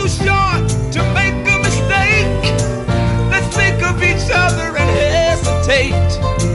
short to make a mistake. Let's think of each other and hesitate.